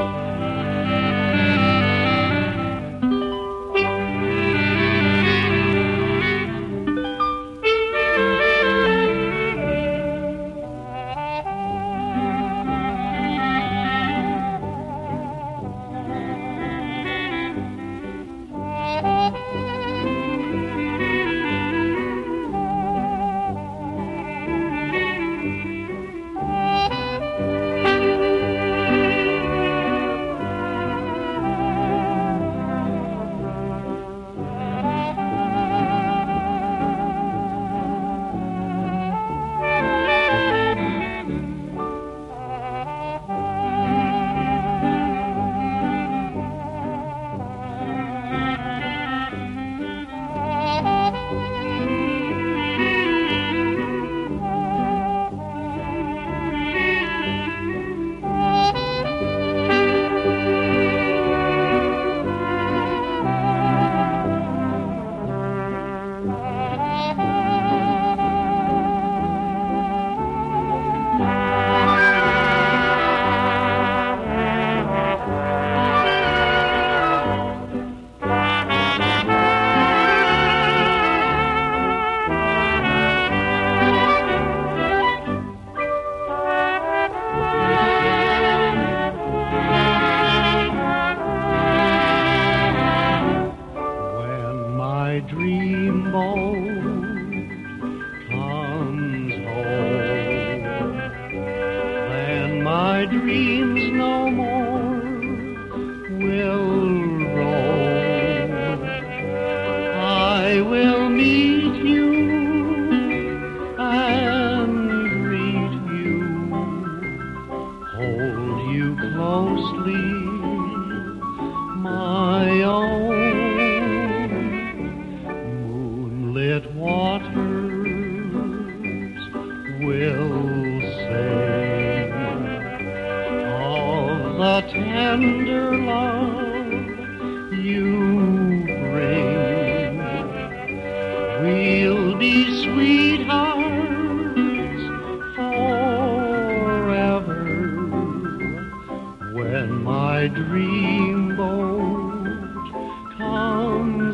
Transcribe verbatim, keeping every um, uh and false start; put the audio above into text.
My dreamboat comes home, then my dreams no more will roam. I will meet you and greet you, hold you closely, my own. Moonlit waters will sing of the tender love you bring. We'll be sweethearts forever when my dreamboat comes